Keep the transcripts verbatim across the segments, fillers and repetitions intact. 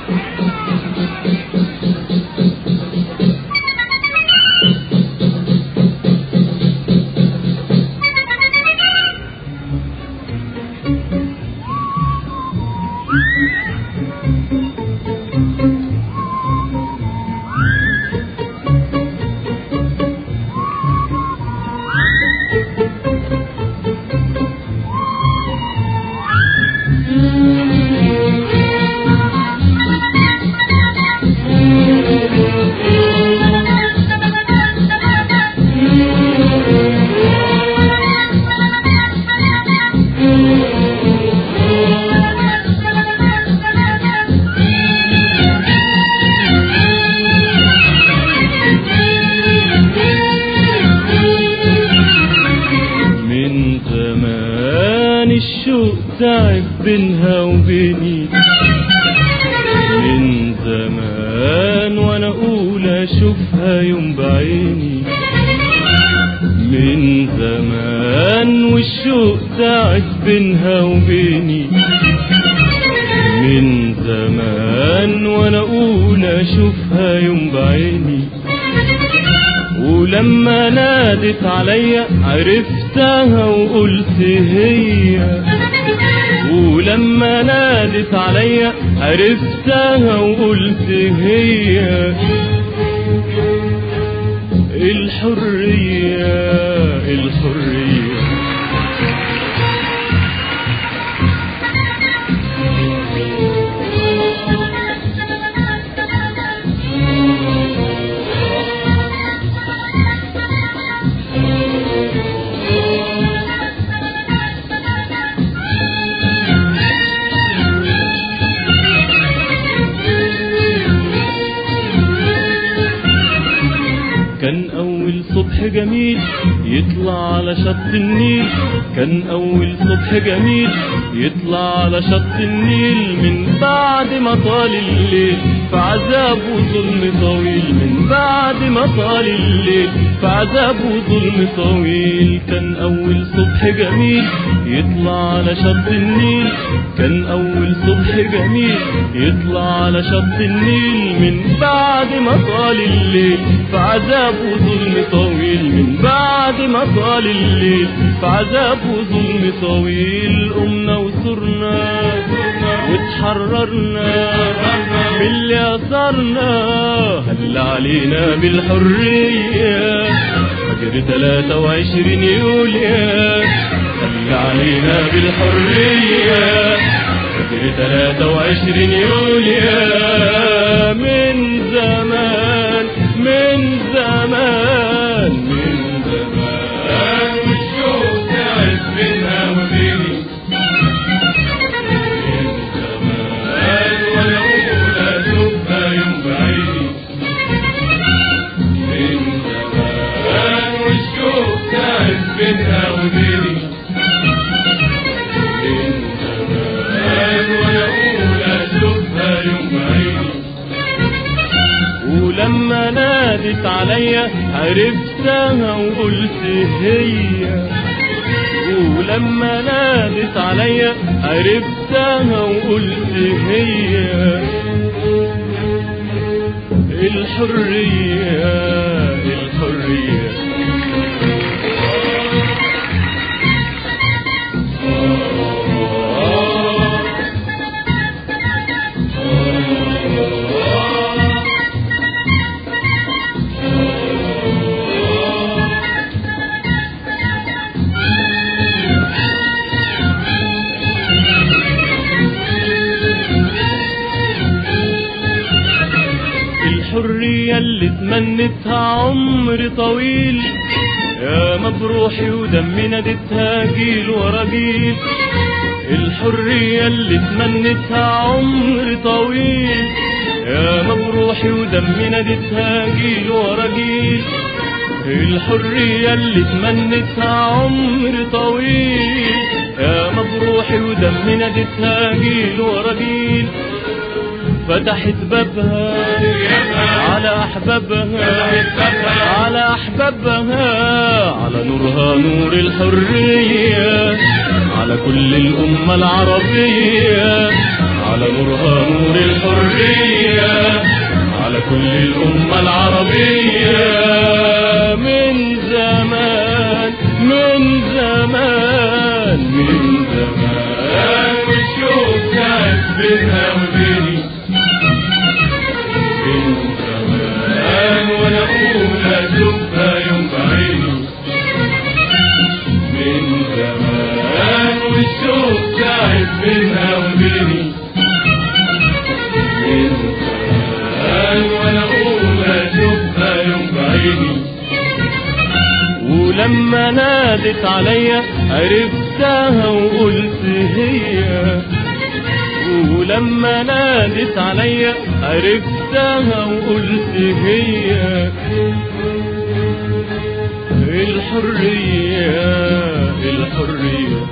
تعب بينها وبيني من زمان وانا اقول اشوفها يوم بعيني، من زمان والشوق تعب بينها وبيني، من زمان وانا اقول اشوفها يوم بعيني، ولما نادت عليا عرفتها وقلت هي، ولما نادت عليا عرفتها وقلت هي الحرية الحرية. كان أول صبح جميل يطلع على شط النيل، كان أول صبح جميل يطلع على شط النيل، من بعد ما طال الليل في عذاب وظلم طويل، من بعد ما طال الليل في عذاب وظلم طويل. كان أول صبح جميل يطلع على شط النيل، كان أول صبح جميل يطلع على شط النيل، من بعد ما طال الليل في عذاب وظلم طويل، من بعد ما طال الليل في عذاب وظلم طويل. قمنا وصرنا واتحررنا من اللي أثرنا، هل علينا بالحرية فجر ثلاثة وعشرين يوليو، هل علينا بالحرية فجر ثلاثة وعشرين يوليو. من زمان من زمان من زمان والشوق تعب بينها وبيني، من زمان وانا اقول اشوفها يوم بعيني، من زمان والشوق تعب بينها وبيني، من زمان وانا اقول اشوفها يوم بعيني. ولما نادت عليا عرفتها وقلت هي، ولما نادت عليا عرفتها وقلت هي الحرية الحرية. الحرية اللي تمنتها عمر طويل، يا مبروحي ودمي نادتها جيل ورا جيل. الحرية اللي تمنتها عمر طويل، يا مبروحي ودمي نادتها جيل ورا جيل. الحرية اللي تمنتها عمر طويل، يا مبروحي ودمي نادتها جيل ورا جيل. فتحت بابها على أحبابها، على أحبابها، على نورها نور الحرية، على كل الأمة العربية، على نورها نور الحرية. كل الأمة العربية. من زمان من زمان من زمان والشوق كانت بينها وبيني، من زمان وانا اقول اشوفها يوم بعيني، من زمان والشوق كانت بينها وبيني، من زمان وانا اقول اشوفها يوم بعيني. ولما نادت عليا عرفتها وقلت هي، ولما نادت عليا عرفتها وقلت هي الحرية الحرية.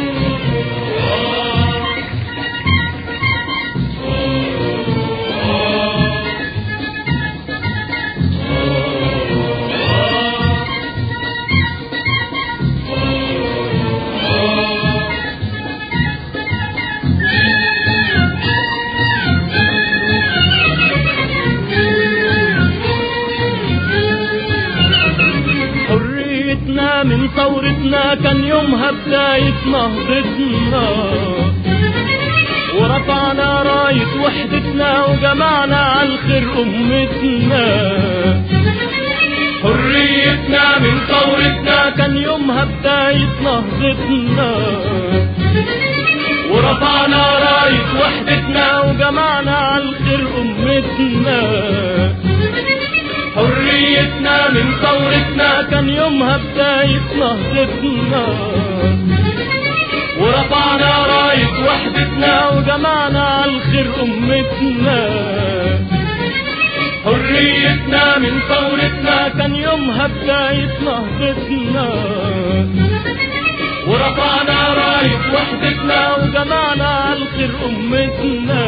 من ثورتنا كان يومها بداية نهضتنا، ورفعنا راية وحدتنا وجمعنا عالخير أمتنا. حريتنا من ثورتنا كان يومها بداية نهضتنا، ورفعنا راية وحدتنا وجمعنا عالخير أمتنا. حريتنا من ثورتنا كان يومها بداية نهضتنا، ورفعنا راية وحدتنا وجمعنا عالخير أمتنا. حريتنا من ثورتنا كان يومها بداية نهضتنا، ورفعنا راية وحدتنا وجمعنا عالخير أمتنا.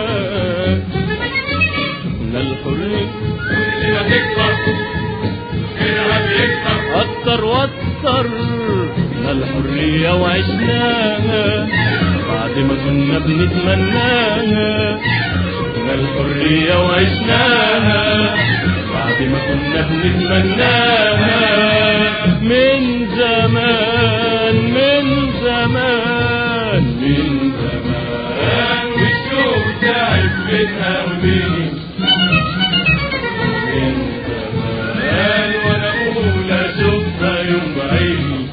الحرية كل ما تكبر غيرها بيكبر أكتر وأكتر. الحرية وعشناها بعد ما كنا بنتمناها، الحرية وعشناها بعد ما كنا بنتمناها. من زمان من زمان من زمان والشوق تعب بينها وبيني، من زمان وانا اقول اشوفها يوم بعيني.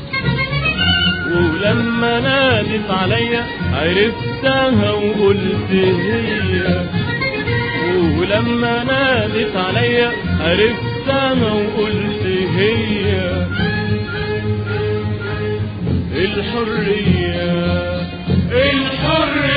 ولما نادت عليا عرفتها وقلت هي، ولما نادت عليا عرفتها وقلت هي الحرية الحرية.